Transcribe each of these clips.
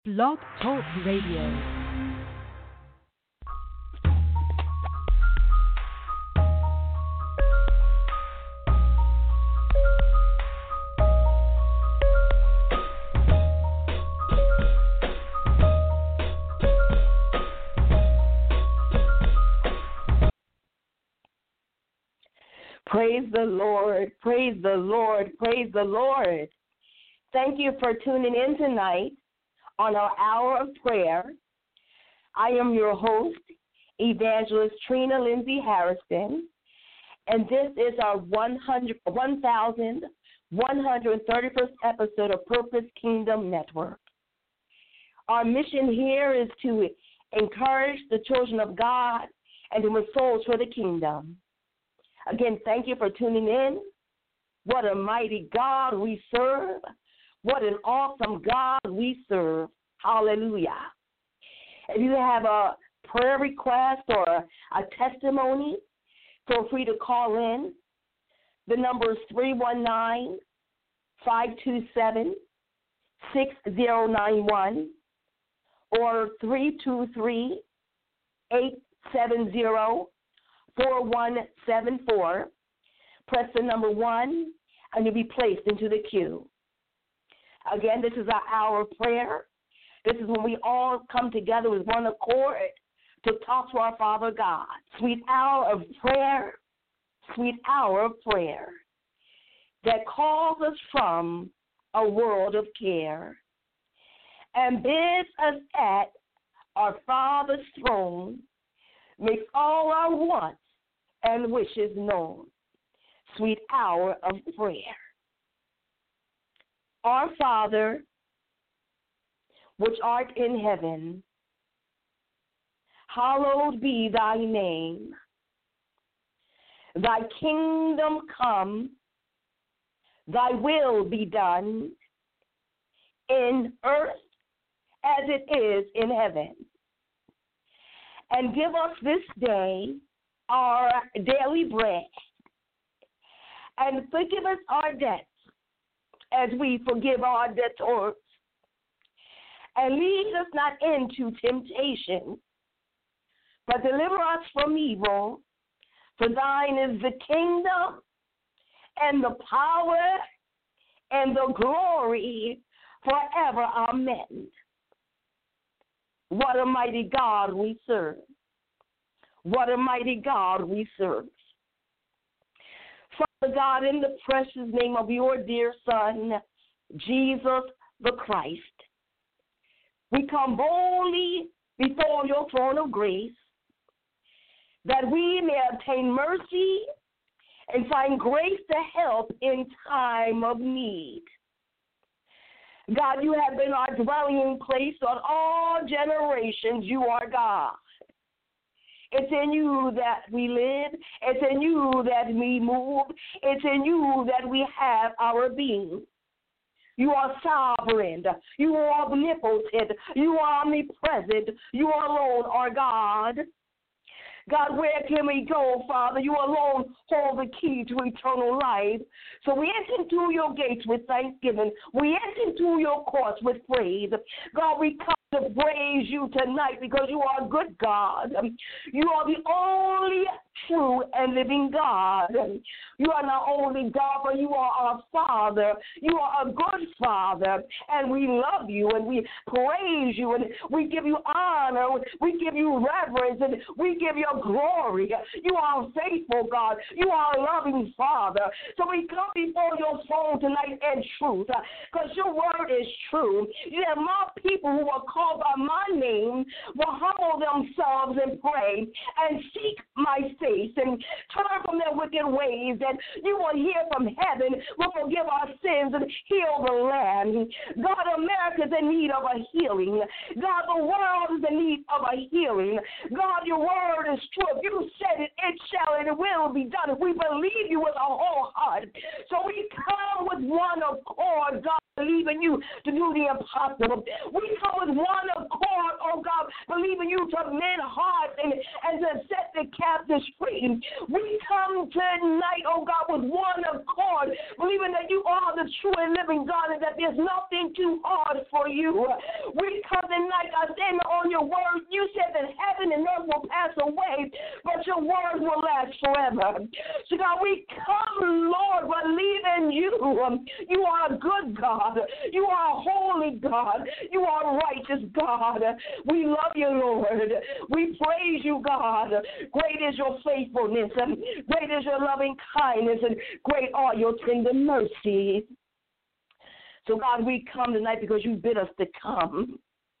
Blog Talk Radio. Praise the Lord, praise the Lord, praise the Lord. Thank you for tuning in tonight on our hour of prayer. I am your host, Evangelist Trina Lindsay Harrison, and this is our 1131st episode of Purpose Kingdom Network. Our mission here is to encourage the children of God and to win souls for the kingdom. Again, thank you for tuning in. What a mighty God we serve. What an awesome God we serve. Hallelujah. If you have a prayer request or a testimony, feel free to call in. The number is 319-527-6091 or 323-870-4174. Press the number 1 and you'll be placed into the queue. Again, this is our hour of prayer. This is when we all come together with one accord to talk to our Father God. Sweet hour of prayer, sweet hour of prayer that calls us from a world of care and bids us at our Father's throne, makes all our wants and wishes known. Sweet hour of prayer. Our Father, which art in heaven, hallowed be thy name. Thy kingdom come, thy will be done in earth as it is in heaven. And give us this day our daily bread, and forgive us our debts as we forgive our debtors. And lead us not into temptation, but deliver us from evil. For thine is the kingdom and the power and the glory forever. Amen. What a mighty God we serve. What a mighty God we serve. Father God, in the precious name of your dear Son, Jesus the Christ, we come boldly before your throne of grace that we may obtain mercy and find grace to help in time of need. God, you have been our dwelling place on all generations. You are God. It's in you that we live. It's in you that we move. It's in you that we have our being. You are sovereign. You are omnipotent. You are omnipresent. You alone are God. God, where can we go, Father? You alone hold the key to eternal life. So we enter into your gates with thanksgiving. We enter into your courts with praise. God, we come to praise you tonight because you are a good God. You are the only true and living God. You are not only God, but you are our Father. You are a good Father, and we love you, and we praise you, and we give you honor, we give you reverence, and we give you glory. You are a faithful God. You are a loving Father. So we come before your throne tonight in truth, because your word is true. You have my people who are called by my name will humble themselves and pray and seek my face and turn from their wicked ways, and you will hear from heaven, will forgive our sins and heal the land. God, America is in need of a healing. God, the world is in need of a healing. God, your word is true. If you said it, it shall and it will be done. If we believe you with our whole heart. So we come with one accord, God, believing you to do the impossible. We come with one accord, oh God, believing you to mend hearts and to set the captives free. We come tonight, oh God, with one accord, believing that you are the true and living God and that there's nothing too hard for you. We come tonight, God, standing on your word. You said that heaven and earth will pass away, but your word will last forever. So God, we come, Lord, believing you. You are a good God. You are a holy God. You are a righteous God. We love you, Lord. We praise you, God. Great is your faithfulness, and great is your loving kindness, and great are your tender mercies. So, God, we come tonight because you bid us to come.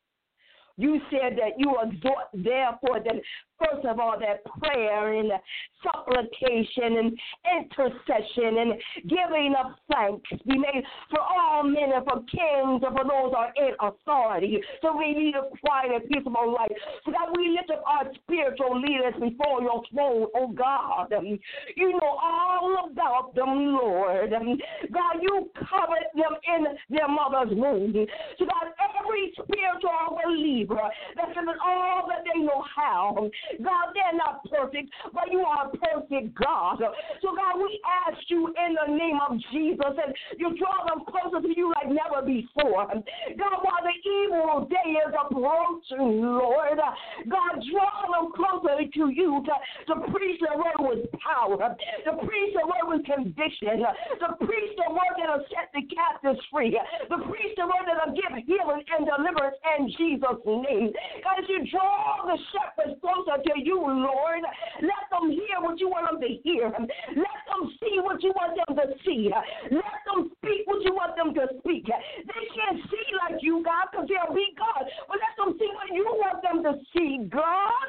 You said that you exhort, therefore, that first of all, that prayer and supplication and intercession and giving of thanks be made for all men and for kings and for those who are in authority. So we need a quiet and peaceable life. So that we lift up our spiritual leaders before your throne, oh God. You know all about them, Lord. God, you covered them in their mother's womb. So God, every spiritual believer that's in all that they know how. God, they're not perfect, but you are a perfect God. So, God, we ask you in the name of Jesus, and you draw them closer to you like never before. God, while the evil day is approaching, Lord, God, draw them closer to you to preach the word with power, to preach the word with conviction, to preach the word that will set the captives free, to preach the word that will give healing and deliverance in Jesus' name. God, as you draw the shepherds closer to you, Lord, let them hear what you want them to hear. Let them see what you want them to see. Let them speak what you want them to speak. They can't see like you, God, because they'll be God. But let them see what you want them to see, God.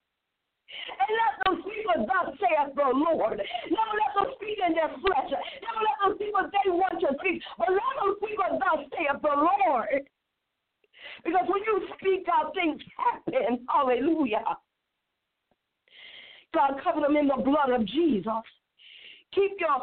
And let them speak what thus saith the Lord. Never let them speak in their flesh. Never let them speak what they want to speak. But let them speak what thus saith the Lord. Because when you speak out, things happen. Hallelujah. God, cover them in the blood of Jesus. Keep your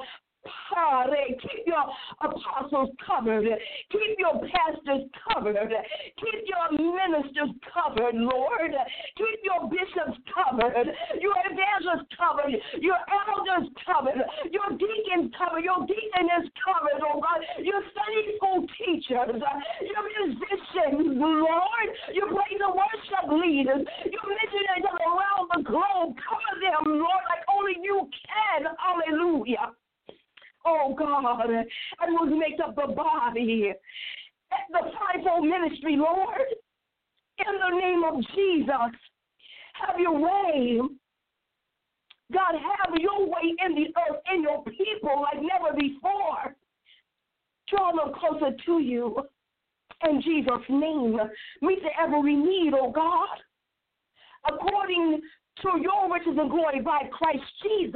apostles covered. Keep your pastors covered. Keep your ministers covered, Lord. Keep your bishops covered. Your evangelists covered. Your elders covered. Your deacons covered. Your deaconess covered, oh God. Your Sunday school teachers. Your musicians, Lord. Your praise and worship leaders. Your missionaries around the globe. Cover them, Lord, like only you can. Hallelujah. Oh, God, and we'll make up the body, the fivefold ministry, Lord, in the name of Jesus. Have your way. God, have your way in the earth, in your people like never before. Draw them closer to you. In Jesus' name, meet every need, oh God, according to your riches and glory by Christ Jesus.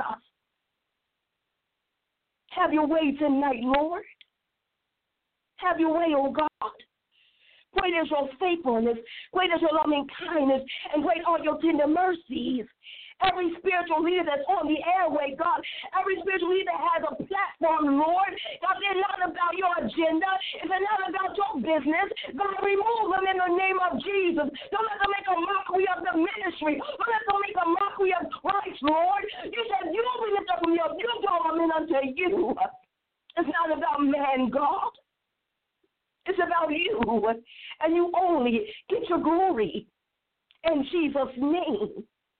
Have your way tonight, Lord. Have your way, oh God. Great is your faithfulness. Great is your loving kindness. And great are your tender mercies. Every spiritual leader that's on the airway, God, every spiritual leader has a platform, Lord. God, they're not about your agenda. If they're not about your business, God, remove them in the name of Jesus. Don't let them make a mockery of the ministry. Don't let them make a mockery of Christ, Lord. You said you will lift up from your, you draw them in unto you. It's not about man, God. It's about you. And you only get your glory in Jesus' name.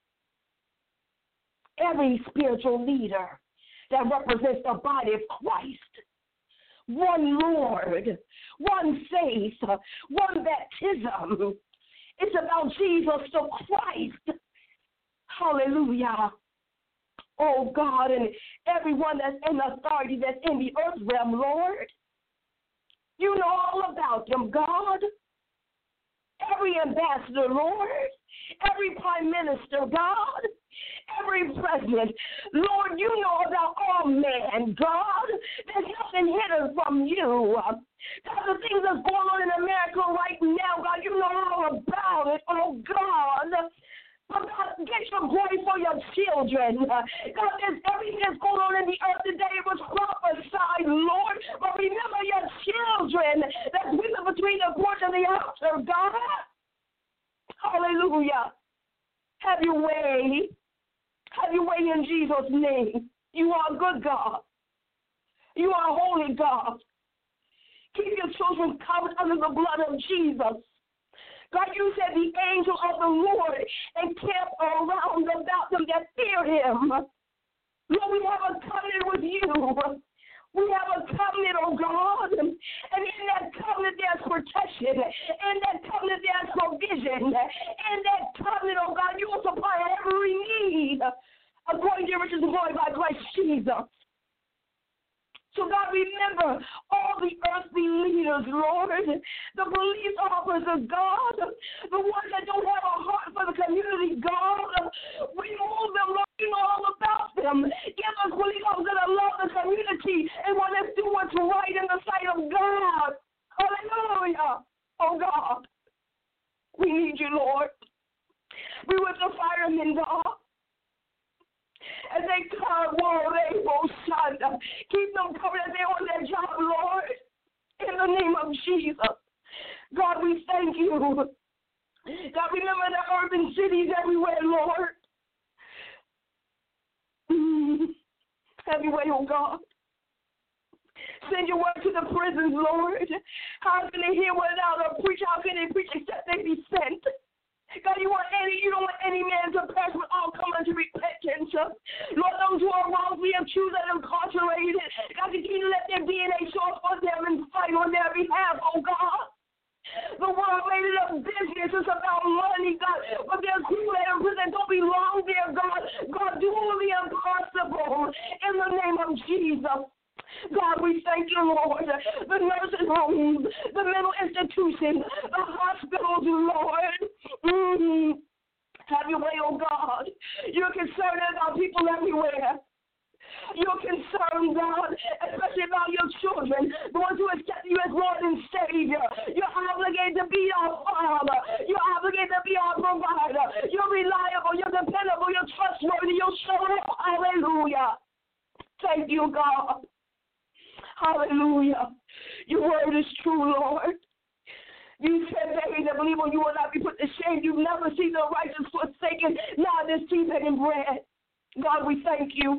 Every spiritual leader that represents the body of Christ, one Lord, one faith, one baptism. It's about Jesus the Christ. Hallelujah. Oh, God, and everyone that's in authority that's in the earth realm, Lord, you know all about them, God. Every ambassador, Lord, every prime minister, God, every president, Lord, you know about all men, God. There's nothing hidden from you. God, the things that's going on in America right now, God, you know all about it. Oh, God. But God, get your glory for your children. God, there's everything that's going on in the earth today. It was prophesied, Lord. But remember your children that's weeping between the porch and the altar, God. Hallelujah. Have your way. Have your way in Jesus' name. You are a good God. You are a holy God. Keep your children covered under the blood of Jesus. God, you said the angel of the Lord encamped around about them that fear him. Lord, we have a covenant with you. We have a covenant, oh God. And in that covenant, there's protection. In that covenant, there's provision. In that covenant, oh God, you will supply every need according to your riches and glory by Christ Jesus. So, God, remember all the earthly leaders, Lord, the police officers, God, the ones that don't have a heart for the community, God. Remove them, Lord, you know all about them. Give us police officers that love the community and want to do what's right in the sight of God. Hallelujah. Oh, God, we need you, Lord. Be with the firemen, God. As they come, Lord, keep them covered as they're on their job, Lord. In the name of Jesus. God, we thank you. God, remember the urban cities everywhere, Lord. Have your way, oh God. Send your word to the prisons, Lord. How can they hear without a preach? How can they preach except they be sent? God, you don't want any man to perish, but all come unto repentance. Lord, those who are wrongfully accused and incarcerated, God, continue to let their DNA show up for them and fight on their behalf, oh God. The world made it a business. It's about money, God. But there's people that are in prison that don't belong there, God. God, do the impossible in the name of Jesus. God, we thank you, Lord. The nursing homes, the mental institutions, the hospitals, Lord. Have your way, oh God. You're concerned about people everywhere. You're concerned, God, especially about your children, the ones who accept you as Lord and Savior. You're obligated to be our Father. You're obligated to be our provider. You're reliable. You're dependable. You're trustworthy. You'll show up. Hallelujah. Thank you, God. Hallelujah. Your word is true, Lord. You said they that believe on you will not be put to shame. You've never seen the righteous forsaken, neither seed begging bread. God, we thank you.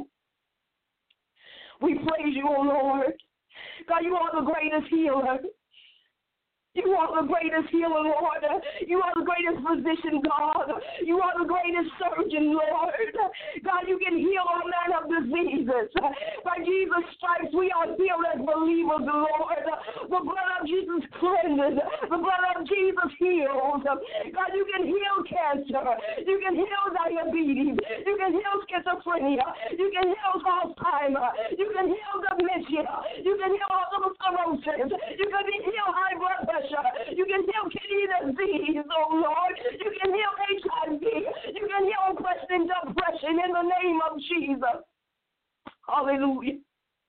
We praise you, O Lord. God, you are the greatest healer. You are the greatest healer, Lord. You are the greatest physician, God. You are the greatest surgeon, Lord. God, you can heal all manner of diseases. By Jesus' stripes, we are healed as believers, Lord. The blood of Jesus cleanses. The blood of Jesus heals. God, you can heal cancer. You can heal diabetes. You can heal schizophrenia. You can heal Alzheimer's. You can heal dementia. You can heal multiple sclerosis. You can heal high blood pressure. You can heal kidney disease, oh Lord. You can heal HIV. You can heal oppression and depression in the name of Jesus. Hallelujah.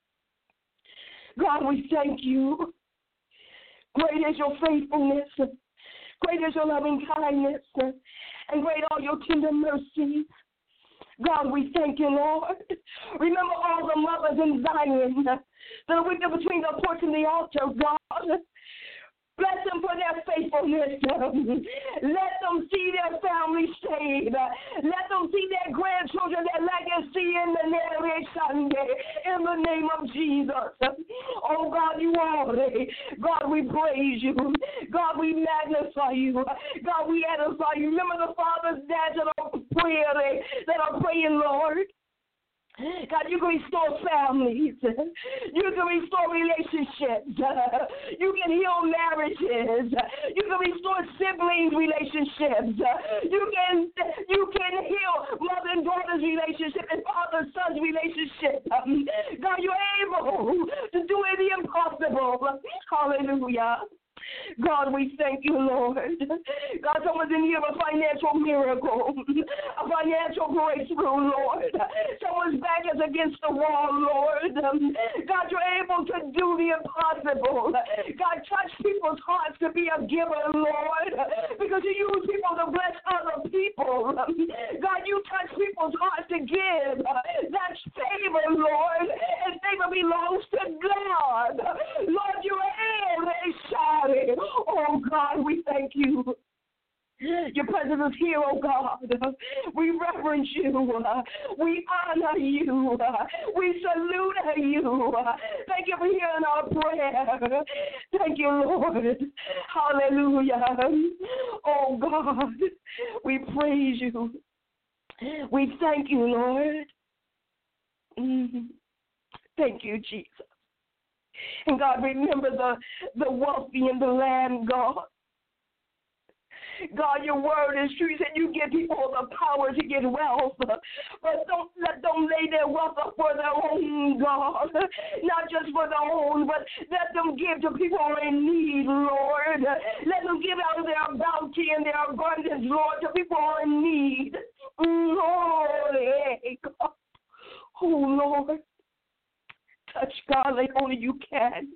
God, we thank you. Great is your faithfulness. Great is your loving kindness. And great are your tender mercies. God, we thank you, Lord. Remember all the mothers in Zion that are with them between the porch and the altar, God. Bless them for their faithfulness. Let them see their family saved. Let them see their grandchildren, their legacy in the name Sunday. In the name of Jesus. Oh, God, you are it. God, we praise you. God, we magnify you. God, we edify you. Remember the fathers, dads that are praying, Lord. God, you can restore families. You can restore relationships. You can heal marriages. You can restore siblings relationships. You can heal mother and daughter's relationship and father-son's relationship. God, you're able to do the impossible. Hallelujah. God, we thank you, Lord. God, someone's in need of a financial miracle, a financial breakthrough, Lord. Someone's back is against the wall, Lord. God, you're able to do the impossible. God, touch people's hearts to be a giver, Lord, because you use people to bless other people. God, you touch people's hearts to give. That's favor, Lord, and favor belongs to God. Lord, you're able to shout. Oh, God, we thank you. Your presence is here, oh God. We reverence you. We honor you. We salute you. Thank you for hearing our prayer. Thank you, Lord. Hallelujah. Oh God, we praise you. We thank you, Lord. Thank you, Jesus. And God, remember the wealthy in the land, God. God, your word is true. You said you give people the power to get wealth, but don't let them lay their wealth up for their own, God. Not just for their own, but let them give to people in need, Lord. Let them give out of their bounty and their abundance, Lord, to people in need. Lord, hey, God. Oh, Lord. Touch, God, like only you can.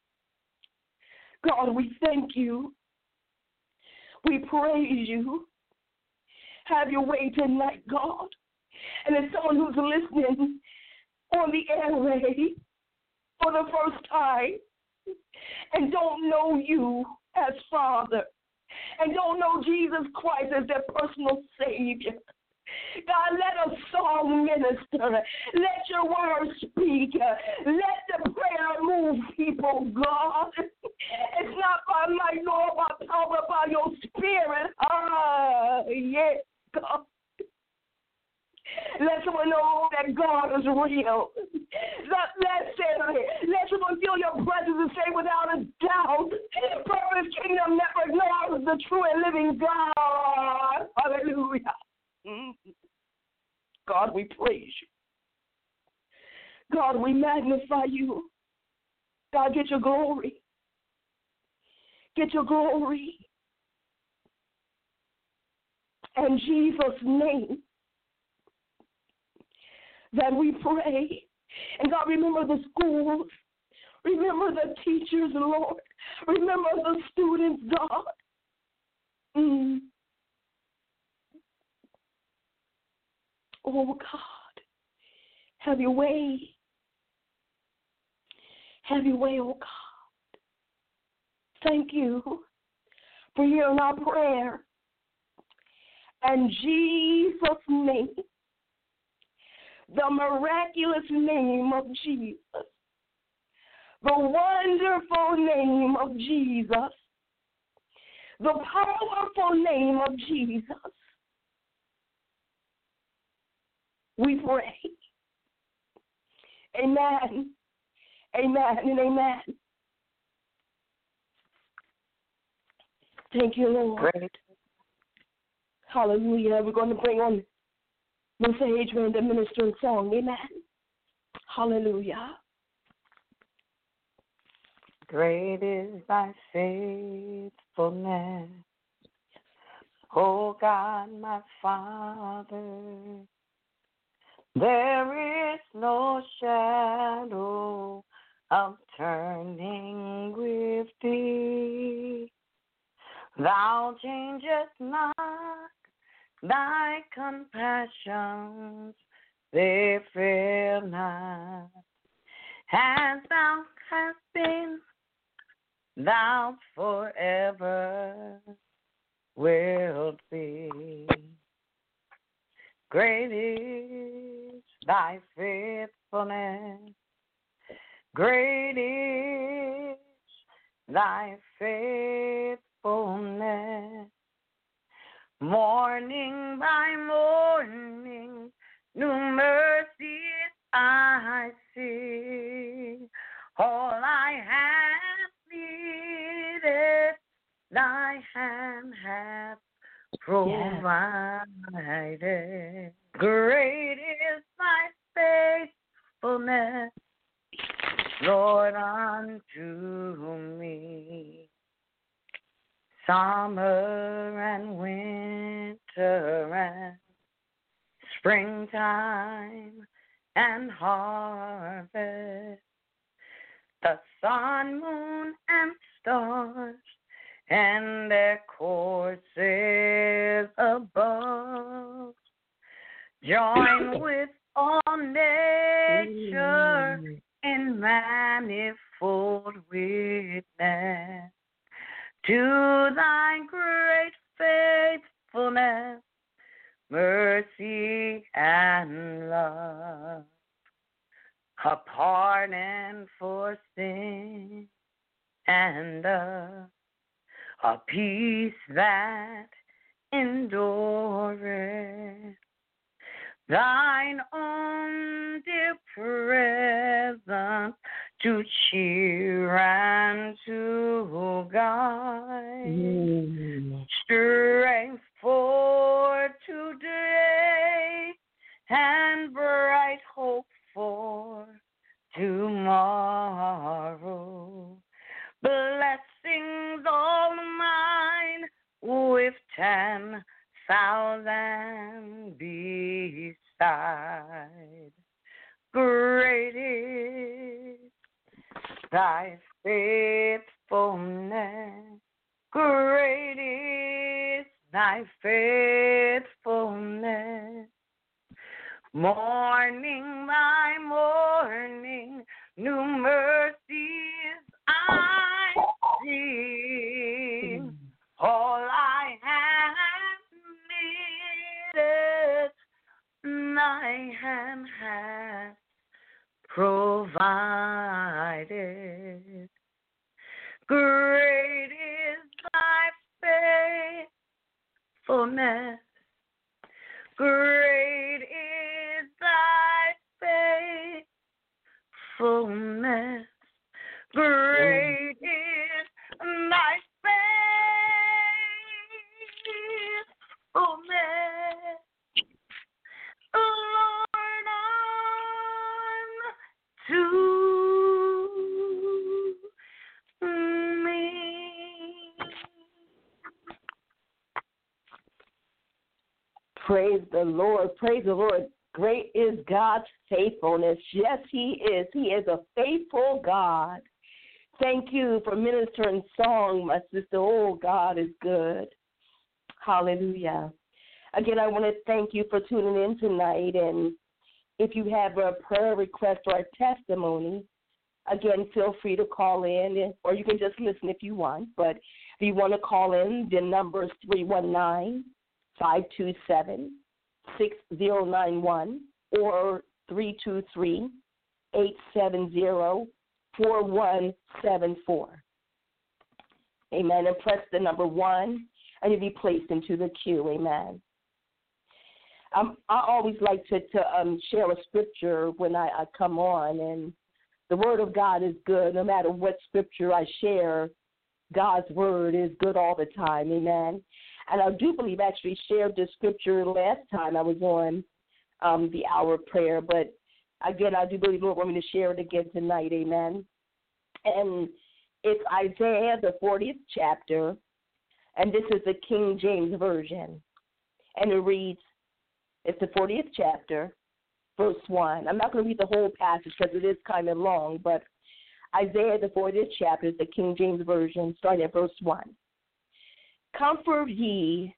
God, we thank you. We praise you. Have your way tonight, God. And as someone who's listening on the airway for the first time and don't know you as Father and don't know Jesus Christ as their personal Savior, God, let a song minister. Let your word speak. Let the prayer move people, God. It's not by might nor by power, but by your spirit. Yes, God. Let someone know that God is real. Let someone feel your presence and say without a doubt, Purpose Kingdom Network knows the true and living God. Hallelujah. God, we praise you. God, we magnify you. God, get your glory. Get your glory. In Jesus' name that we pray. And God, remember the schools. Remember the teachers, Lord. Remember the students, God. Oh, God, have your way. Have your way, oh, God. Thank you for hearing our prayer. In Jesus' name, the miraculous name of Jesus, the wonderful name of Jesus, the powerful name of Jesus, we pray. Amen. Amen and amen. Thank you, Lord. Great. Hallelujah. We're going to bring on Mr. Adrian, the minister in song. Amen. Hallelujah. Great is thy faithfulness, O God, my Father. There is no shadow of turning with thee. Thou changest not, thy compassions, they fail not. As thou hast been, thou forever wilt be. Great is thy faithfulness. Great is thy faithfulness. Morning by morning, new mercies I see. All I have needed, thy hand hath provided. Great is thy faithfulness, Lord, unto me. Summer and winter and springtime and harvest, the sun, moon, and stars, and their courses above, join with all nature in manifold witness to thy great that endureth. Thine own dear presence to cheer and to guide. Strength for today and bright hope for tomorrow. Blessings all mine with 10,000 beside. Great is thy faithfulness. Great is thy faithfulness. Morning by morning, new mercies I see. All I have needed, thy hand has provided. Great is thy faithfulness. Great is thy faithfulness. Great is thy faithfulness. Lord, unto me. Praise the Lord. Praise the Lord. Great is God's faithfulness. Yes, He is. He is a faithful God. Thank you for ministering song, my sister. Oh, God is good. Hallelujah. Again, I want to thank you for tuning in tonight. And if you have a prayer request or a testimony, again, feel free to call in, or you can just listen if you want. But if you want to call in, the number is 319-527-6091 or 323-870-4174. Amen. And press the number 1, and you'll be placed into the queue. Amen. I always like to share a scripture when I come on, and the Word of God is good. No matter what scripture I share, God's Word is good all the time. Amen. And I do believe I actually shared this scripture last time I was on the hour of prayer, but again, I do believe the Lord wants me to share it again tonight. Amen. And it's Isaiah, the 40th chapter, and this is the King James Version. And it reads, it's the 40th chapter, verse 1. I'm not going to read the whole passage because it is kind of long, but Isaiah, the 40th chapter, is the King James Version, starting at verse 1. Comfort ye,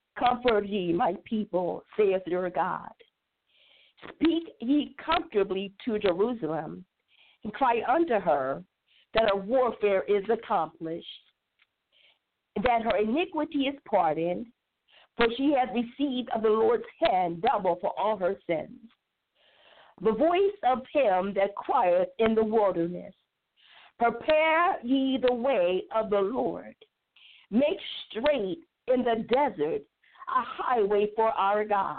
my people, saith your God. Speak ye comfortably to Jerusalem, and cry unto her that her warfare is accomplished, that her iniquity is pardoned, for she hath received of the Lord's hand double for all her sins. The voice of him that crieth in the wilderness, prepare ye the way of the Lord. Make straight in the desert a highway for our God.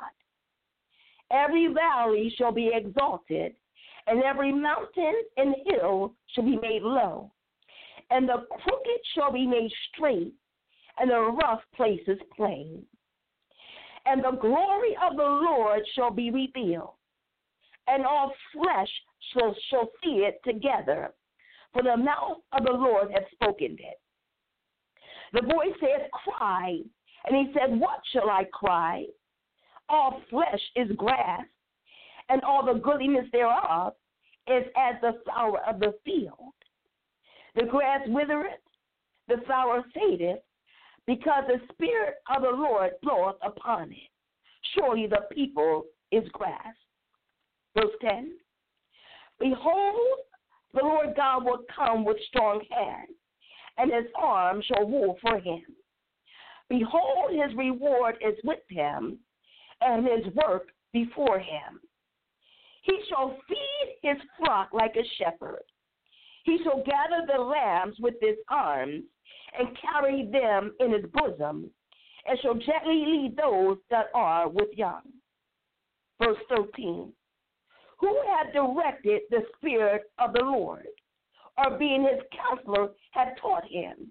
Every valley shall be exalted, and every mountain and hill shall be made low. And the crooked shall be made straight, and the rough places plain. And the glory of the Lord shall be revealed, and all flesh shall see it together, for the mouth of the Lord hath spoken it. The voice said, cry. And he said, what shall I cry? All flesh is grass, and all the goodliness thereof is as the flower of the field. The grass withereth, the flower fadeth, because the Spirit of the Lord bloweth upon it. Surely the people is grass. Verse 10. Behold, the Lord God will come with strong hand, and his arm shall rule for him. Behold, his reward is with him, and his work before him. He shall feed his flock like a shepherd. He shall gather the lambs with his arms, and carry them in his bosom, and shall gently lead those that are with young. Verse 13. Who had directed the Spirit of the Lord, or being his counselor had taught him?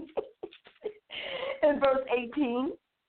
In verse 18.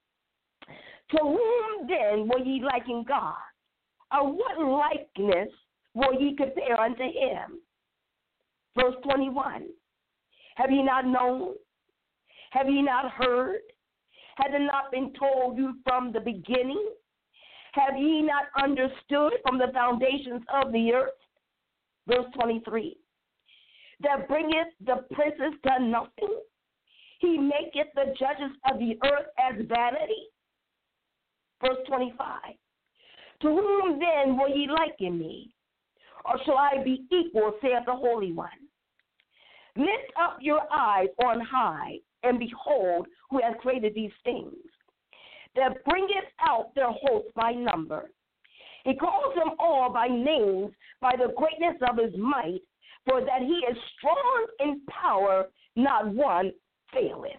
To whom then will ye liken God? Or what likeness will ye compare unto him? Verse 21. Have ye not known? Have ye not heard? Has it not been told you from the beginning? Have ye not understood from the foundations of the earth? Verse 23. That bringeth the princes to nothing. He maketh the judges of the earth as vanity. Verse 25. To whom then will ye liken me? Or shall I be equal, saith the Holy One? Lift up your eyes on high, and behold who has created these things, that bringeth out their hosts by number. He calls them all by names, by the greatness of his might, for that he is strong in power, not one faileth.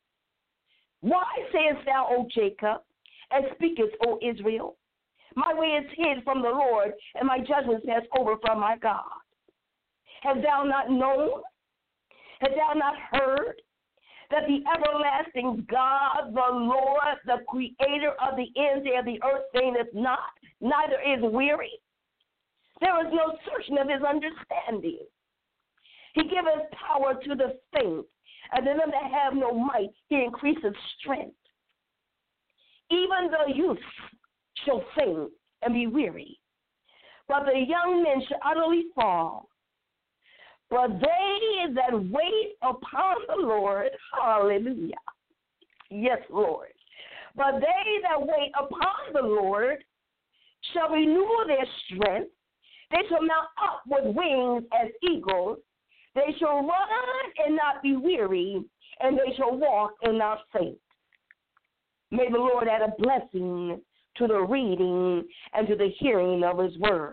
Why sayest thou, O Jacob, and speakest, O Israel? My way is hid from the Lord, and my judgments pass over from my God. Hast thou not known? Hast thou not heard that the everlasting God, the Lord, the creator of the ends of the earth, fainteth not, neither is weary? There is no searching of his understanding. He giveth power to the faint, and to them that have no might, he increaseth strength. Even the youth shall faint and be weary, but the young men shall utterly fall. But they that wait upon the Lord, hallelujah, yes, Lord, but they that wait upon the Lord shall renew their strength. They shall mount up with wings as eagles. They shall run and not be weary, and they shall walk and not faint. May the Lord add a blessing to the reading and to the hearing of his word.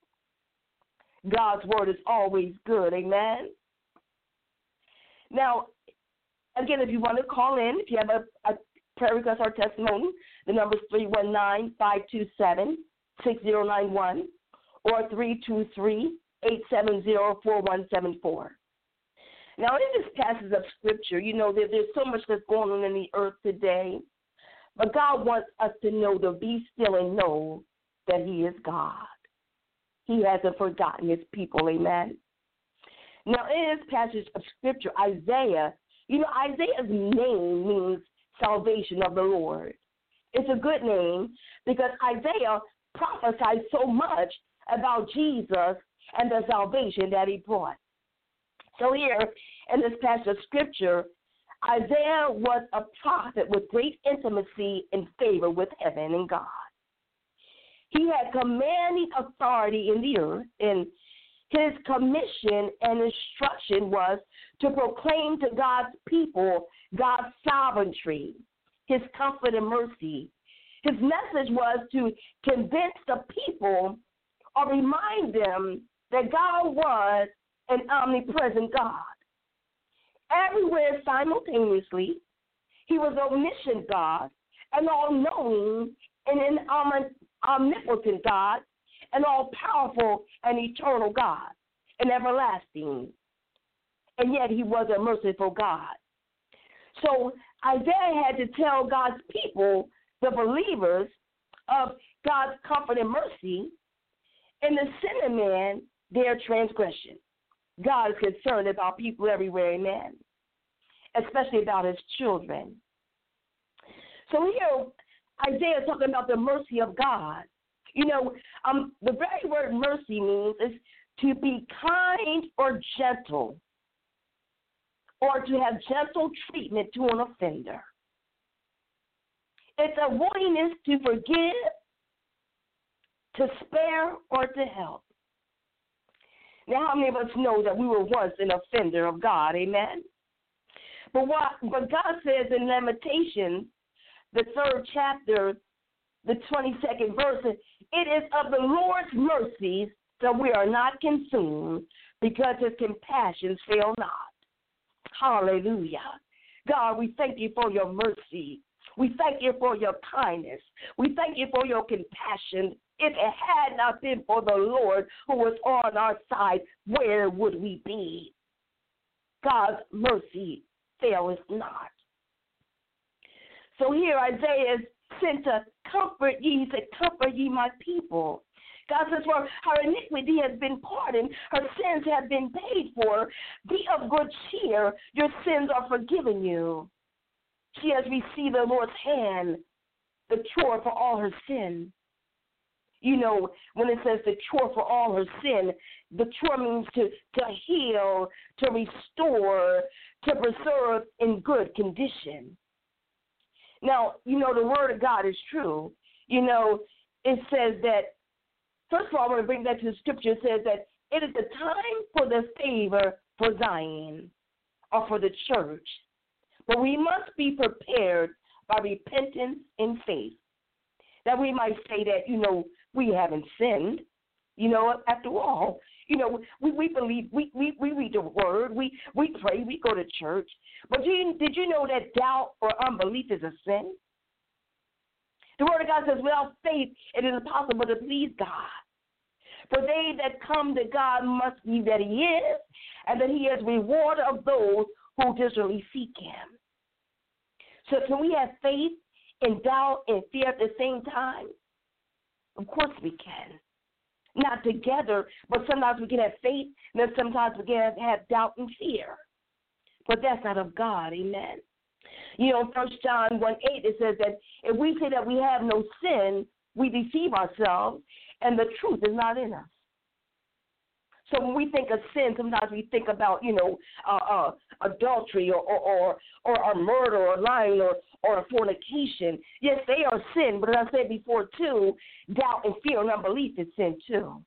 God's word is always good, amen? Now, again, if you want to call in, if you have a prayer request or testimony, the number is 319-527-6091 or 323-870-4174. Now, in this passage of Scripture, you know that there's so much that's going on in the earth today, but God wants us to know to be still and know that he is God. He hasn't forgotten his people, amen? Now, in this passage of Scripture, Isaiah, you know, Isaiah's name means salvation of the Lord. It's a good name because Isaiah prophesied so much about Jesus and the salvation that he brought. So here, in this passage of Scripture, Isaiah was a prophet with great intimacy and favor with heaven and God. He had commanding authority in the earth, and his commission and instruction was to proclaim to God's people God's sovereignty, his comfort and mercy. His message was to convince the people or remind them that God was an omnipresent God. Everywhere simultaneously, he was omniscient God, an all-knowing and an omnipotent God, an all-powerful and eternal God, an everlasting. And yet he was a merciful God. So Isaiah had to tell God's people, the believers, of God's comfort and mercy, and the sin of man, their transgression. God is concerned about people everywhere, amen, especially about his children. So here, Isaiah is talking about the mercy of God. You know, the very word mercy means is to be kind or gentle, or to have gentle treatment to an offender. It's a willingness to forgive, to spare, or to help. Now, how many of us know that we were once an offender of God, amen? But God says in Lamentations, the 3rd chapter, the 22nd verse, it is of the Lord's mercies that we are not consumed, because his compassions fail not. Hallelujah. God, we thank you for your mercy. We thank you for your kindness. We thank you for your compassion. If it had not been for the Lord who was on our side, where would we be? God's mercy faileth not. So here Isaiah is sent to comfort ye. He said, comfort ye my people. God says, for her iniquity has been pardoned, her sins have been paid for. Be of good cheer, your sins are forgiven you. She has received the Lord's hand, the cure for all her sin. You know, when it says the cure for all her sin, the cure means to heal, to restore, to preserve in good condition. Now, you know, the word of God is true. You know, it says that, first of all, I want to bring that to the scripture. It says that it is the time for the favor for Zion or for the church. But we must be prepared by repentance and faith. That we might say that, you know, we haven't sinned. You know, after all, you know, we believe, we read the word, we pray, we go to church. But did you know that doubt or unbelief is a sin? The word of God says, without faith, it is impossible to please God. For they that come to God must believe that he is, and that he is reward of those who diligently seek him. So can we have faith and doubt and fear at the same time? Of course we can. Not together, but sometimes we can have faith, and then sometimes we can have doubt and fear. But that's not of God, amen. You know, 1 John 1:8, it says that if we say that we have no sin, we deceive ourselves, and the truth is not in us. So when we think of sin, sometimes we think about, you know, adultery or a murder or lying or a fornication. Yes, they are sin, but as I said before, too, doubt and fear and unbelief is sin, too.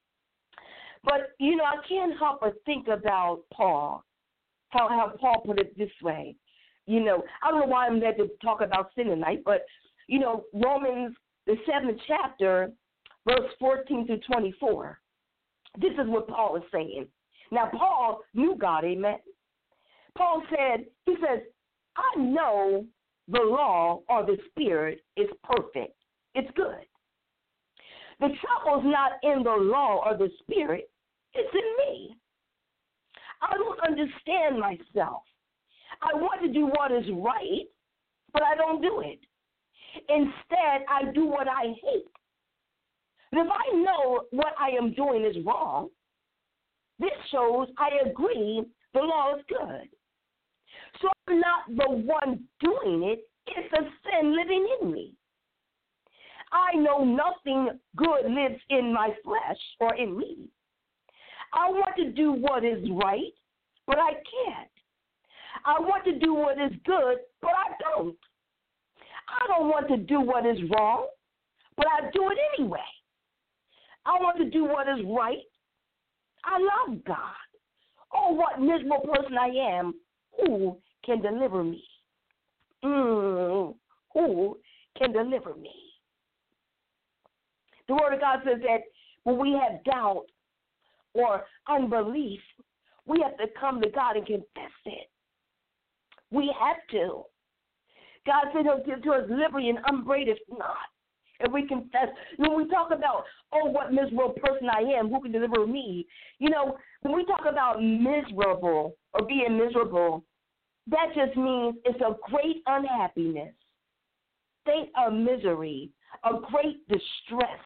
But, you know, I can't help but think about Paul, how Paul put it this way. You know, I don't know why I'm there to talk about sin tonight, but, you know, Romans, the 7th chapter, verse 14 through 24. This is what Paul is saying. Now, Paul knew God, amen. Paul said, he says, I know the law or the spirit is perfect. It's good. The trouble's not in the law or the spirit. It's in me. I don't understand myself. I want to do what is right, but I don't do it. Instead, I do what I hate. If I know what I am doing is wrong, this shows I agree the law is good. So I'm not the one doing it. It's a sin living in me. I know nothing good lives in my flesh or in me. I want to do what is right, but I can't. I want to do what is good, but I don't. I don't want to do what is wrong, but I do it anyway. I want to do what is right. I love God. Oh, what miserable person I am. Who can deliver me? Who can deliver me? The Word of God says that when we have doubt or unbelief, we have to come to God and confess it. We have to. God said he'll give to us liberty and upbraideth not. And we confess. When we talk about, oh, what miserable person I am, who can deliver me? You know, when we talk about miserable or being miserable, that just means it's a great unhappiness, state of misery, a great distress.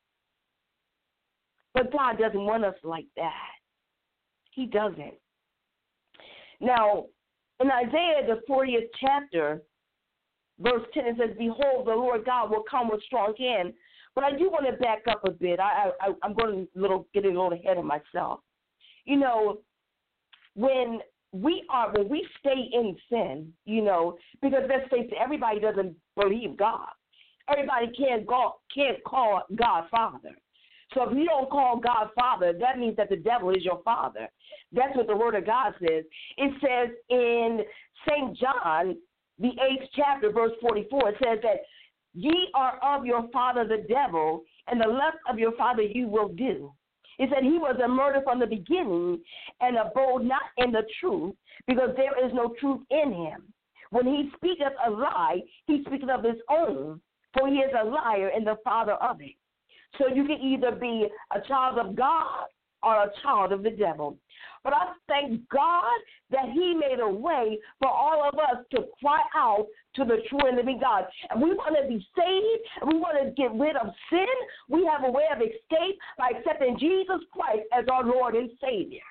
But God doesn't want us like that. He doesn't. Now, in Isaiah, the 40th chapter, verse 10, it says, behold, the Lord God will come with strong hand. But I do want to back up a bit. I'm going to get a little ahead of myself. You know, when we stay in sin, you know, because let's face it, everybody doesn't believe God. Everybody can't call God Father. So if you don't call God Father, that means that the devil is your father. That's what the Word of God says. It says in St. John, the 8th chapter, verse 44, it says that ye are of your father the devil, and the lust of your father you will do. It said he was a murderer from the beginning and abode not in the truth, because there is no truth in him. When he speaketh a lie, he speaketh of his own, for he is a liar and the father of it. So you can either be a child of God or a child of the devil. But I thank God that he made a way for all of us to cry out to the true and living God. And we want to be saved, and we want to get rid of sin. We have a way of escape by accepting Jesus Christ as our Lord and Savior.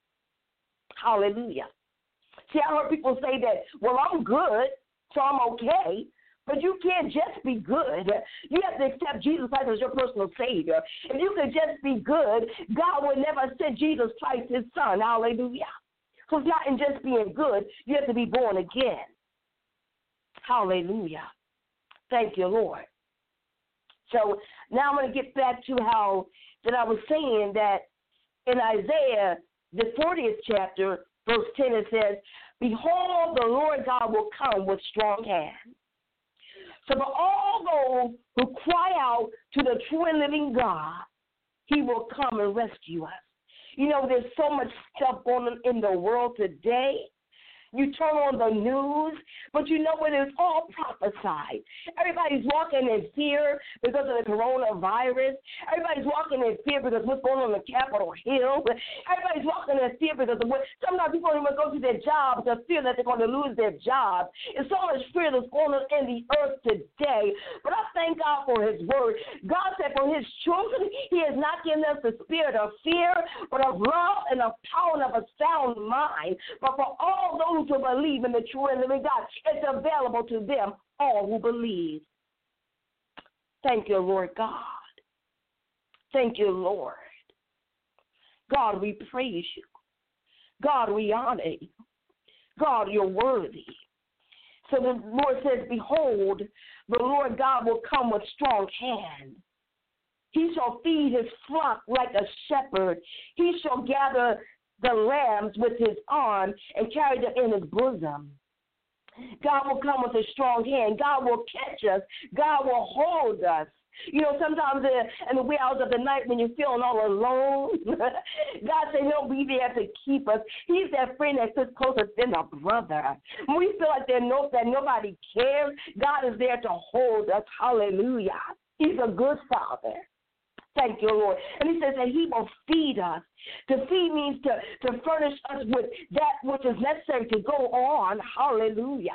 Hallelujah. See, I heard people say that, well, I'm good, so I'm okay. But you can't just be good. You have to accept Jesus Christ as your personal Savior. If you could just be good, God would never send Jesus Christ, his son. Hallelujah. So it's not in just being good. You have to be born again. Hallelujah. Thank you, Lord. So now I'm going to get back to how that I was saying that in Isaiah, the 40th chapter, verse 10, it says, behold, the Lord God will come with strong hand. So for all those who cry out to the true and living God, he will come and rescue us. You know, there's so much stuff going on in the world today. You turn on the news, but you know what? It's all prophesied. Everybody's walking in fear because of the coronavirus. Everybody's walking in fear because of what's going on the Capitol Hill. Everybody's walking in fear because of what sometimes people don't even go to their jobs because fear that they're going to lose their job. There's so much fear that's going on in the earth today. But I thank God for his word. God said for his children, he has not given us the spirit of fear, but of love and of power and of a sound mind. But for all those who believe in the true and living God, it's available to them, all who believe. Thank you, Lord God. Thank you, Lord. God, we praise you. God, we honor you. God, you're worthy. So the Lord says, behold, the Lord God will come with strong hand. He shall feed his flock like a shepherd. He shall gather the lambs with his arm and carry them in his bosom. God will come with a strong hand. God will catch us. God will hold us. You know, sometimes in the wee hours of the night when you're feeling all alone, God said he'll be there to keep us. He's that friend that sits closer than a brother. When we feel like that nobody cares, God is there to hold us. Hallelujah. He's a good father. Thank you, Lord. And he says that he will feed us. To feed means to furnish us with that which is necessary to go on. Hallelujah.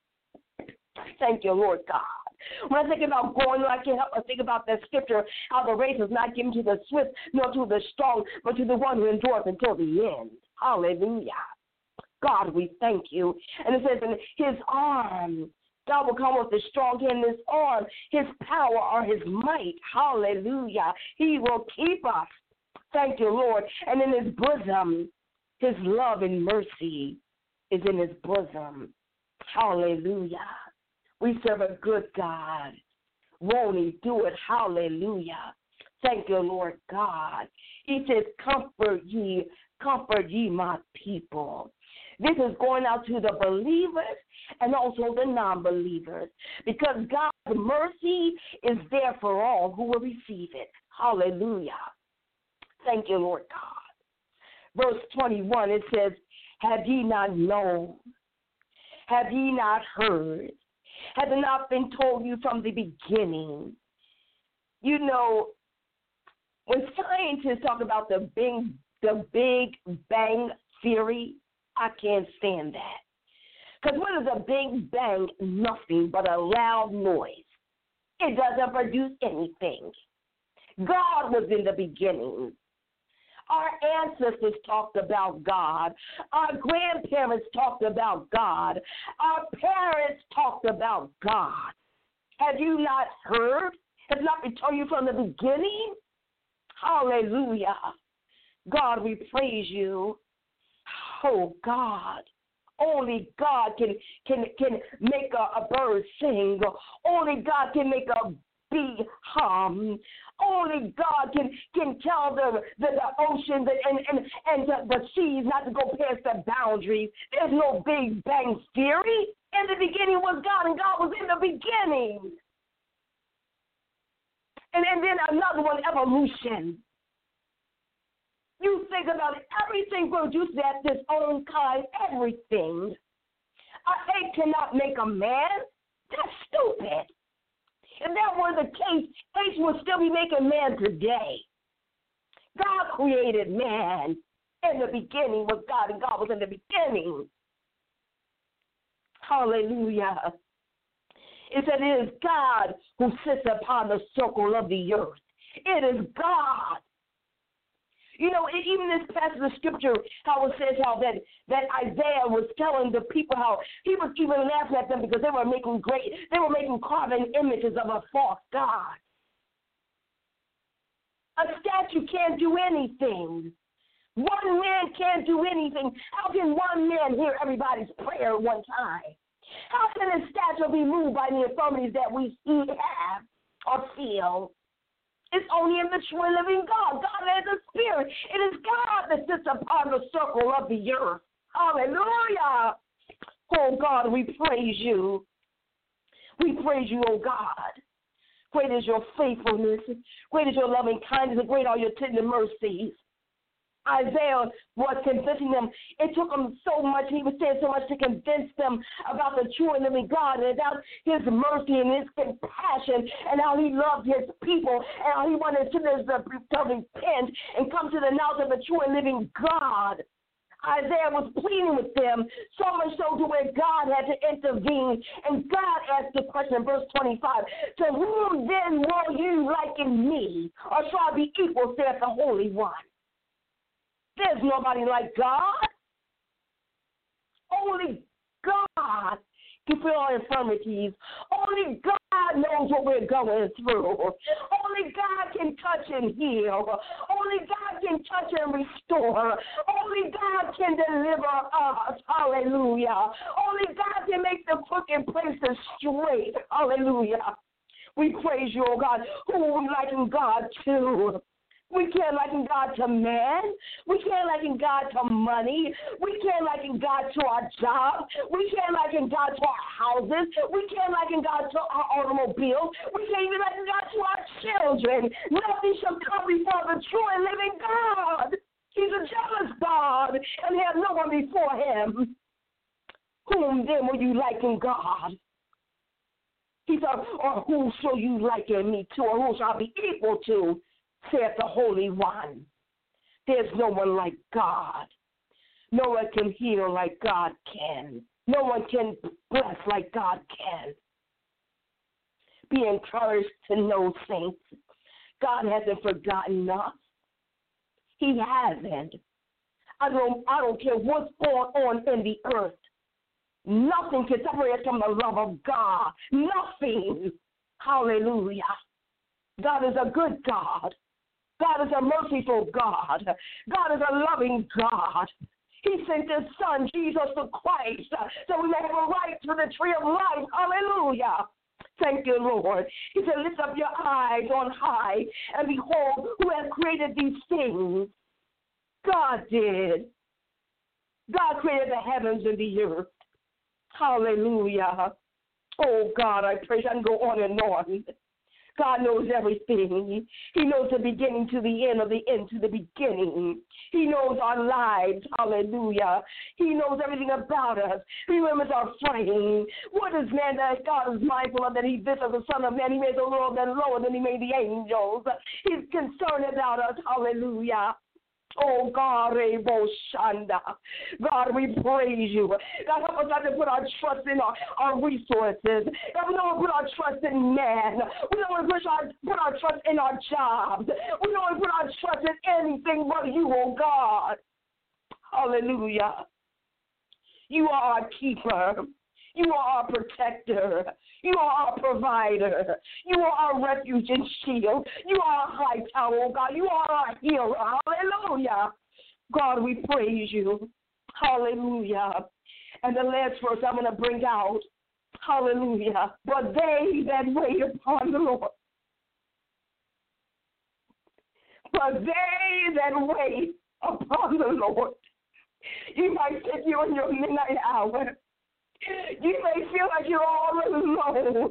Thank you, Lord God. When I think about going on, I can't help but think about that scripture, how the race is not given to the swift nor to the strong, but to the one who endures until the end. Hallelujah. God, we thank you. And it says in his arm, God will come with a strong hand, his arm, his power, or his might. Hallelujah. He will keep us. Thank you, Lord. And in his bosom, his love and mercy is in his bosom. Hallelujah. We serve a good God. Won't he do it? Hallelujah. Thank you, Lord God. He says, comfort ye my people. This is going out to the believers and also the non-believers, because God's mercy is there for all who will receive it. Hallelujah. Thank you, Lord God. Verse 21, it says, have ye not known? Have ye not heard? Has it not been told you from the beginning? You know, when scientists talk about the Big Bang Theory, I can't stand that. Because what is a Big Bang? Nothing but a loud noise. It doesn't produce anything. God was in the beginning. Our ancestors talked about God. Our grandparents talked about God. Our parents talked about God. Have you not heard? Has not been told you from the beginning? Hallelujah. God, we praise you. Oh, God. Only God can make a bird sing. Only God can make a bee hum. Only God can tell the oceans and the seas not to go past the boundaries. There's no Big Bang Theory. In the beginning was God, and God was in the beginning. And then another one, evolution. You think about it, everything produces at its own kind, everything. A egg cannot make a man. That's stupid. If that were the case, eggs would still be making man today. God created man. In the beginning was God, and God was in the beginning. Hallelujah. It said it is God who sits upon the circle of the earth. It is God. You know, even this passage of scripture, how it says how that Isaiah was telling the people how he was even laughing at them because they were making carving images of a false God. A statue can't do anything. One man can't do anything. How can one man hear everybody's prayer at one time? How can a statue be moved by the infirmities that we have or feel? It's only in the true and living God. God is a spirit. It is God that sits upon the circle of the earth. Hallelujah. Oh, God, we praise you. We praise you, oh, God. Great is your faithfulness. Great is your loving kindness, and great are your tender mercies. Isaiah was convincing them. It took him so much, he was saying so much to convince them about the true and living God and about his mercy and his compassion and how he loved his people and how he wanted sinners to repent and come to the knowledge of the true and living God. Isaiah was pleading with them, so much so to where God had to intervene. And God asked the question in verse 25, to whom then will you liken me, or shall I be equal, saith the Holy One? There's nobody like God. Only God can feel our infirmities. Only God knows what we're going through. Only God can touch and heal. Only God can touch and restore. Only God can deliver us. Hallelujah. Only God can make the crooked places straight. Hallelujah. We praise you, oh God. Who are we liking God to? We can't liken God to man. We can't liken God to money. We can't liken God to our job. We can't liken God to our houses. We can't liken God to our automobiles. We can't even liken God to our children. Nothing shall come before the true and living God. He's a jealous God, and there's no one before him. Whom then will you liken God? He said, or who shall you liken me to, or who shall I be equal to? Saith the Holy One. There's no one like God. No one can heal like God can. No one can bless like God can. Be encouraged to know, saints, God hasn't forgotten us. He hasn't. I don't care what's going on in the earth. Nothing can separate us from the love of God. Nothing. Hallelujah. God is a good God. God is a merciful God. God is a loving God. He sent his son, Jesus the Christ, so we may have a right to the tree of life. Hallelujah. Thank you, Lord. He said, lift up your eyes on high and behold who has created these things. God did. God created the heavens and the earth. Hallelujah. Oh, God, I pray I can go on and on. God knows everything. He knows the beginning to the end, or the end to the beginning. He knows our lives. Hallelujah. He knows everything about us. He remembers our frame. What is man that God is mindful of, that he visits the Son of Man? He made the world then lower than he made the angels. He's concerned about us. Hallelujah. Oh, God, Shanda. God, we praise you. God, help us not to put our trust in our resources. God, we don't want to put our trust in man. We don't want to put our trust in our jobs. We don't want to put our trust in anything but you, oh, God. Hallelujah. You are our keeper. You are our protector. You are our provider. You are our refuge and shield. You are our high tower, oh God. You are our healer. Hallelujah. God, we praise you. Hallelujah. And the last verse I'm going to bring out. Hallelujah. But they that wait upon the Lord. But they that wait upon the Lord. You might think you're in your midnight hour. You may feel like you're all alone.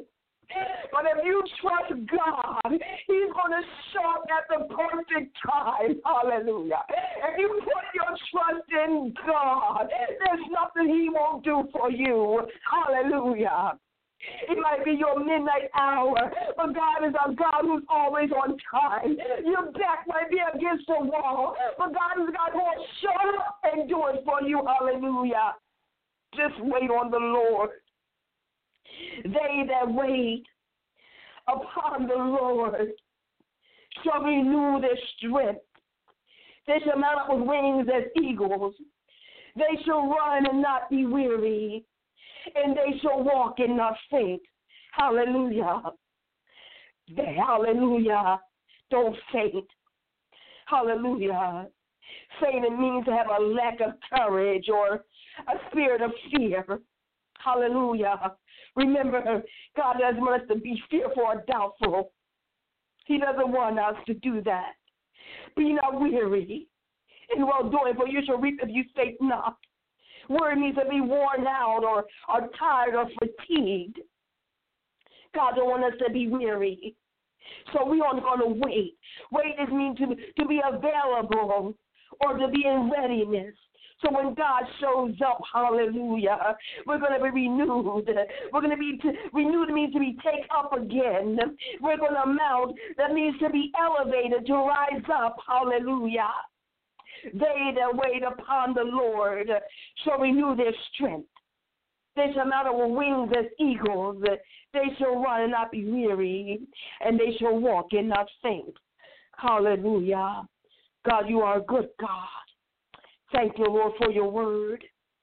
But if you trust God, He's going to show up at the perfect time. Hallelujah. If you put your trust in God, there's nothing He won't do for you. Hallelujah. It might be your midnight hour, but God is a God who's always on time. Your back might be against the wall, but God is a God who will show up and do it for you. Hallelujah. Just wait on the Lord. They that wait upon the Lord shall renew their strength. They shall mount up with wings as eagles. They shall run and not be weary, and they shall walk and not faint. Hallelujah. Hallelujah. Don't faint. Hallelujah. Fainting means to have a lack of courage or a spirit of fear. Hallelujah. Remember, God doesn't want us to be fearful or doubtful. He doesn't want us to do that. Be not weary in well-doing, for you shall reap if you faint not. Weary means to be worn out or tired or fatigued. God don't want us to be weary. So we aren't going to wait. Wait is mean to be available or to be in readiness. So when God shows up, hallelujah, we're going to be renewed. We're going to be renewed means to be taken up again. We're going to mount. That means to be elevated, to rise up, hallelujah. They that wait upon the Lord shall renew their strength. They shall mount up with wings as eagles. They shall run and not be weary, and they shall walk and not faint. Hallelujah. God, you are a good God. Thank you, Lord, for your word.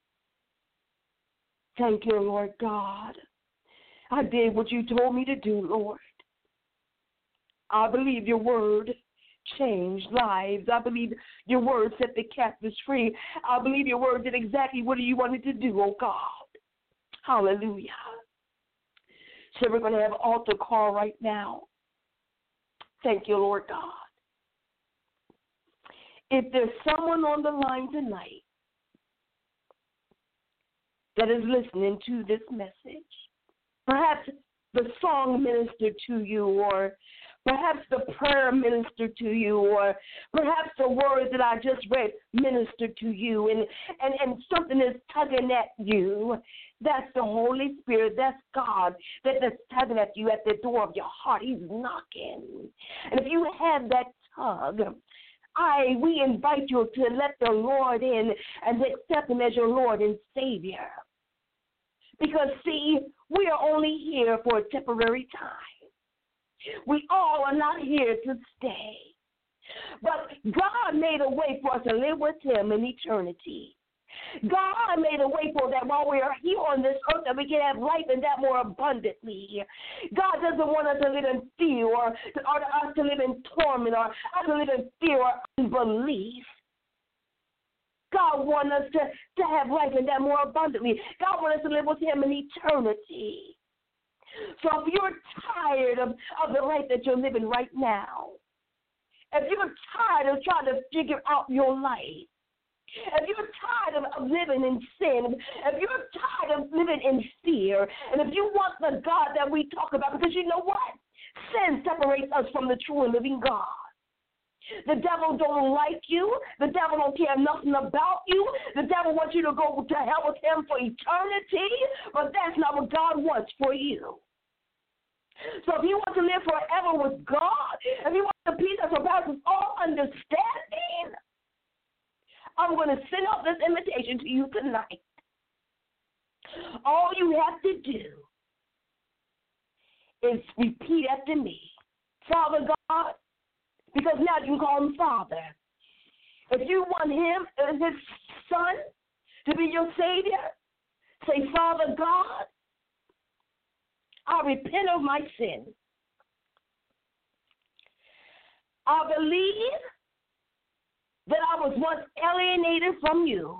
Thank you, Lord God. I did what you told me to do, Lord. I believe your word changed lives. I believe your word set the captives free. I believe your word did exactly what you wanted to do, oh God. Hallelujah. So we're going to have an altar call right now. Thank you, Lord God. If there's someone on the line tonight that is listening to this message, perhaps the song ministered to you, or perhaps the prayer ministered to you, or perhaps the words that I just read ministered to you, and something is tugging at you, that's the Holy Spirit, that's God, that's tugging at you at the door of your heart. He's knocking. And if you have that tug, we invite you to let the Lord in and accept him as your Lord and Savior. Because, see, we are only here for a temporary time. We all are not here to stay. But God made a way for us to live with him in eternity. God made a way for that while we are here on this earth that we can have life and that more abundantly. God doesn't want us to live in fear or us to live in torment or us to live in fear or unbelief. God wants us to have life and that more abundantly. God wants us to live with him in eternity. So if you're tired of the life that you're living right now, if you're tired of trying to figure out your life, if you're tired of living in sin, if you're tired of living in fear, and if you want the God that we talk about, because you know what? Sin separates us from the true and living God. The devil don't like you. The devil don't care nothing about you. The devil wants you to go to hell with him for eternity, but that's not what God wants for you. So if you want to live forever with God, if you want the peace that surpasses all understanding, I'm going to send out this invitation to you tonight. All you have to do is repeat after me. Father God, because now you can call him Father. If you want him and his son to be your Savior, say, Father God, I repent of my sin. I believe that I was once alienated from you,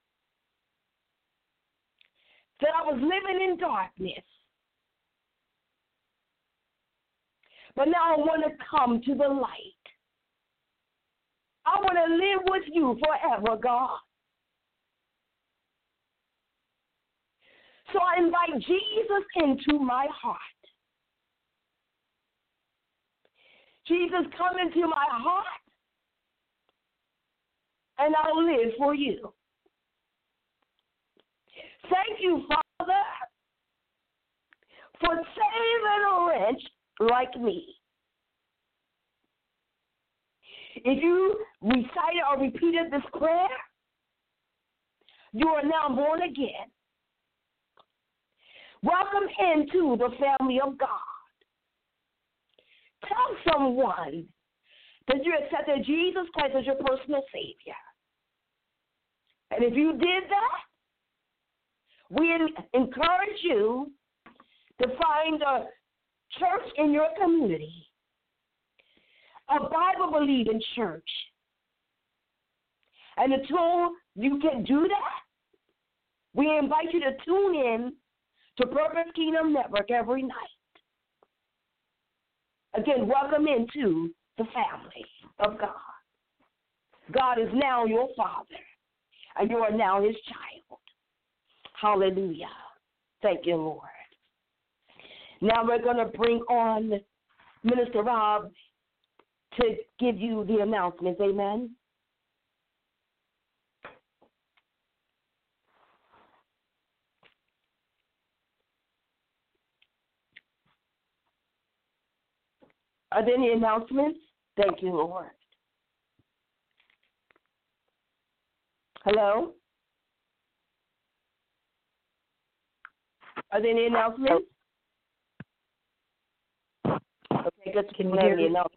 that I was living in darkness. But now I want to come to the light. I want to live with you forever, God. So I invite Jesus into my heart. Jesus, come into my heart, and I'll live for you. Thank you, Father, for saving a wretch like me. If you recited or repeated this prayer, you are now born again. Welcome into the family of God. Tell someone that you accepted Jesus Christ as your personal Savior. And if you did that, we encourage you to find a church in your community, a Bible-believing church. And until you can do that, we invite you to tune in to Purpose Kingdom Network every night. Again, welcome into the family of God. God is now your Father, and you are now His child. Hallelujah. Thank you, Lord. Now we're going to bring on Minister Rob to give you the announcements. Amen. Are there any announcements? Thank you, Lord. Hello? Are there any announcements? Okay, good. Can you hear me? Announcements.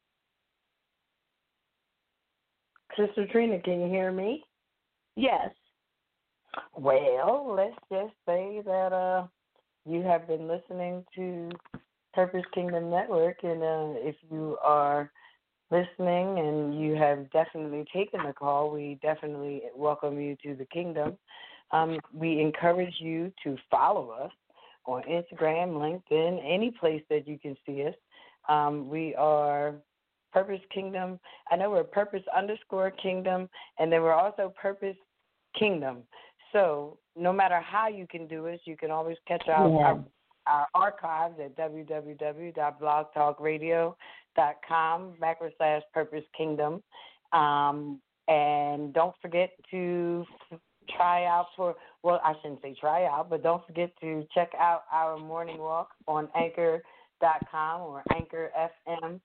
Sister Trina, can you hear me? Yes. Well, let's just say that you have been listening to Purpose Kingdom Network, and if you are listening and you have definitely taken the call, we definitely welcome you to the kingdom. We encourage you to follow us on Instagram, LinkedIn, any place that you can see us. We are Purpose Kingdom. I know we're Purpose_Kingdom, and then we're also Purpose Kingdom. So no matter how you can do it, you can always catch our archives at www.blogtalkradio.com/Purpose Kingdom. And don't forget to try out I shouldn't say try out, but don't forget to check out our morning walk on Anchor.com or Anchor FM.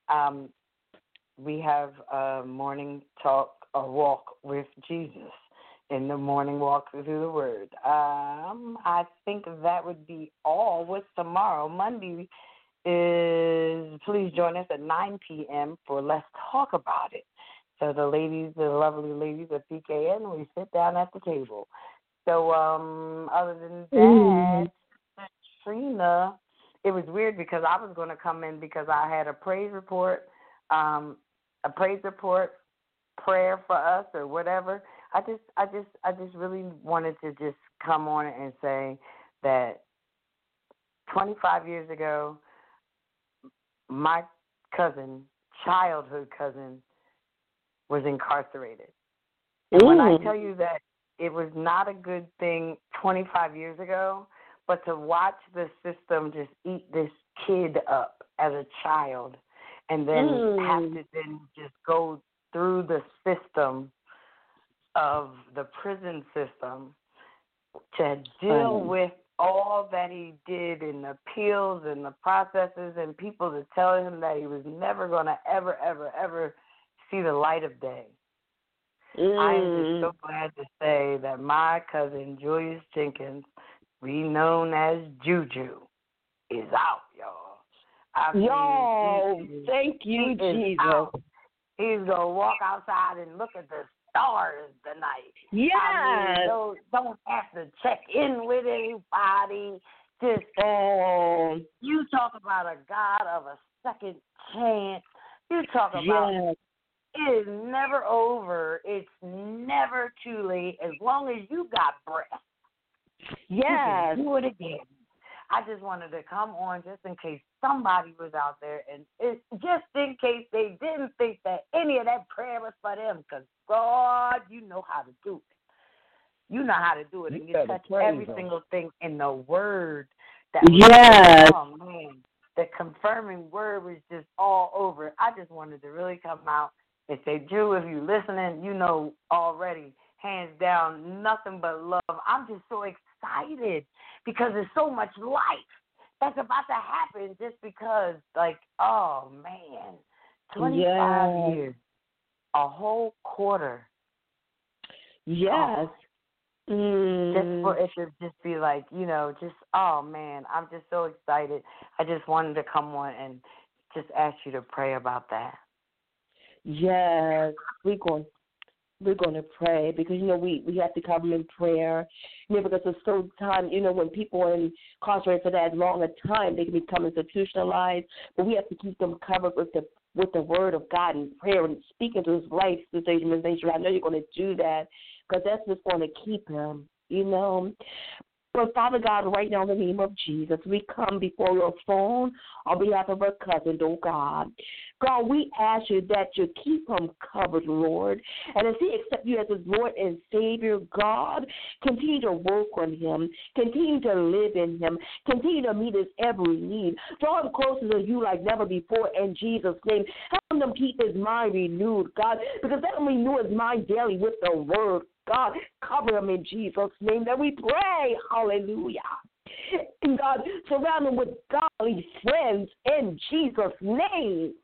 We have a morning talk, a walk with Jesus in the morning walk through the Word. I think that would be all. What's tomorrow? Monday is, please join us at 9 p.m. for Let's Talk About It. So the lovely ladies at PKN, we sit down at the table. So other than that, Trina, it was weird because I was going to come in because I had a praise report, prayer for us or whatever. I just really wanted to just come on and say that 25 years ago, my childhood cousin, was incarcerated. And when I tell you that it was not a good thing 25 years ago, but to watch the system just eat this kid up as a child and then have to then just go through the system of the prison system to deal with all that he did and the appeals and the processes and people to tell him that he was never going to ever, ever, ever see the light of day. I am just so glad to say that my cousin Julius Jenkins, known as Juju, is out, y'all. Thank you, Jesus. Out. He's going to walk outside and look at the stars tonight. Yes. Don't have to check in with anybody. Just, you talk about a God of a second chance. You talk about it is never over. It's never too late. As long as you got breath, you can do it again. I just wanted to come on just in case somebody was out there, and just in case they didn't think that any of that prayer was for them, because God, you know how to do it. You know how to do it, and you touch every single thing in the Word. Oh, man. the confirming word was just all over it. I just wanted to really come out and say, Drew, if you're listening, you know already, hands down, nothing but love. I'm just so excited because there's so much life that's about to happen just because, like, oh, man, 25 years, a whole quarter. Yes. Just for it to just be like, you know, just, oh, man, I'm just so excited. I just wanted to come on and just ask you to pray about that. Yes, we're going to pray because, you know, we have to cover them in prayer. You know, because it's so time, you know, when people are incarcerated for that long a time, they can become institutionalized. But we have to keep them covered with the word of God and prayer and speaking to his life, Sister Nature. I know you're going to do that because that's what's going to keep him, you know. But, Father God, right now in the name of Jesus, we come before your throne on behalf of our cousin, oh God. God, we ask you that you keep him covered, Lord. And as he accepts you as his Lord and Savior, God, continue to work on him. Continue to live in him. Continue to meet his every need. Draw him closer to you like never before in Jesus' name. Help him keep his mind renewed, God, because let him renew his mind daily with the word. God, cover him in Jesus' name that we pray. Hallelujah. And God, surround him with godly friends in Jesus' name.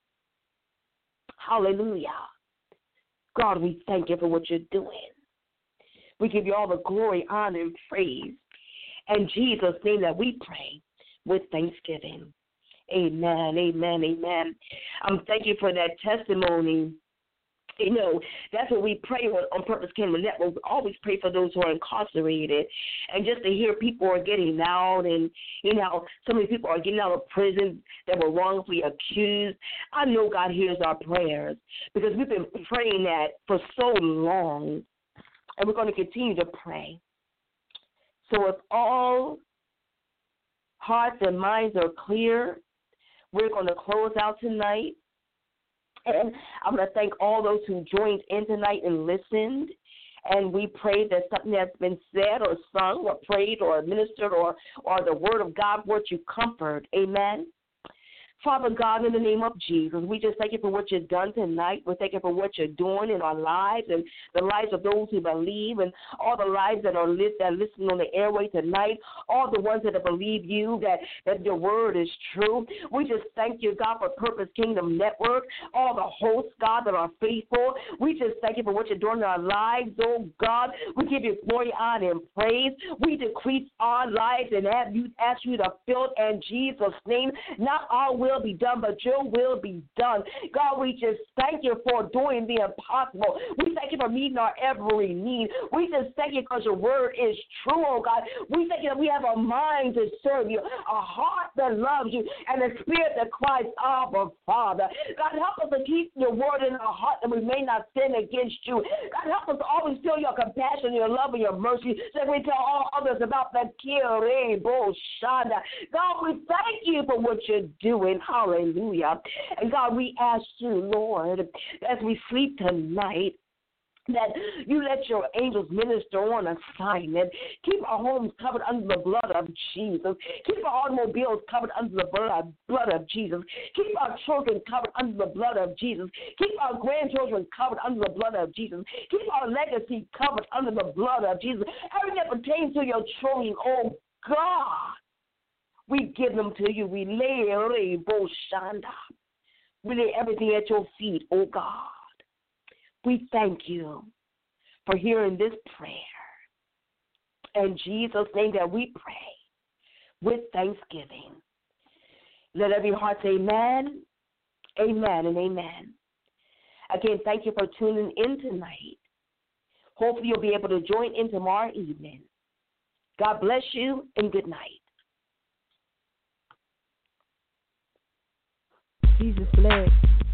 Hallelujah. God, we thank you for what you're doing. We give you all the glory, honor, and praise. In Jesus' name that we pray with thanksgiving. Amen, amen, amen. Thank you for that testimony. You know, that's what we pray on Purpose Kingdom Network. We always pray for those who are incarcerated. And just to hear people are getting out and, you know, so many people are getting out of prison that were wrongfully accused. I know God hears our prayers because we've been praying that for so long. And we're going to continue to pray. So if all hearts and minds are clear, we're going to close out tonight. And I'm going to thank all those who joined in tonight and listened. And we pray that something that's been said or sung or prayed or administered or the word of God brought you comfort. Amen. Father God, in the name of Jesus, we just thank you for what you've done tonight. We thank you for what you're doing in our lives and the lives of those who believe and all the lives that are listening on the airway tonight, all the ones that believe you, that your word is true. We just thank you, God, for Purpose Kingdom Network, all the hosts, God, that are faithful. We just thank you for what you're doing in our lives, oh God. We give you glory, honor, and praise. We decrease our lives and ask you to fill it in Jesus' name. Not our will be done, but your will be done. God, we just thank you for doing the impossible. We thank you for meeting our every need. We just thank you because your word is true, oh God. We thank you that we have a mind to serve you, a heart that loves you, and a spirit that cries, Abba, Father. God, help us to keep your word in our heart that we may not sin against you. God, help us to always feel your compassion, your love, and your mercy so we tell all others about that Kirebo Shanda. God, we thank you for what you're doing. Hallelujah. And God, we ask you, Lord, as we sleep tonight, that you let your angels minister on assignment. Keep our homes covered under the blood of Jesus. Keep our automobiles covered under the blood of Jesus. Keep our children covered under the blood of Jesus. Keep our grandchildren covered under the blood of Jesus. Keep our legacy covered under the blood of Jesus. Everything that pertains to your children, oh God, we give them to you. We lay everything at your feet, oh God. We thank you for hearing this prayer. In Jesus' name that we pray with thanksgiving. Let every heart say amen, amen, and amen. Again, thank you for tuning in tonight. Hopefully you'll be able to join in tomorrow evening. God bless you and good night. Jesus bless.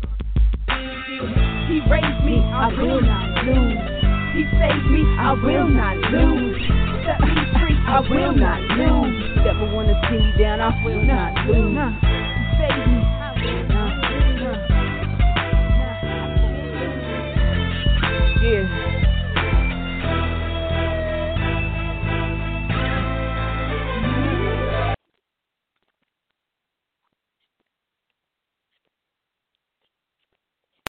He raised me, I will not lose. He saved me, I will not lose. Set me free, I will not lose. Never wanna see me down, I will not lose. He saved me.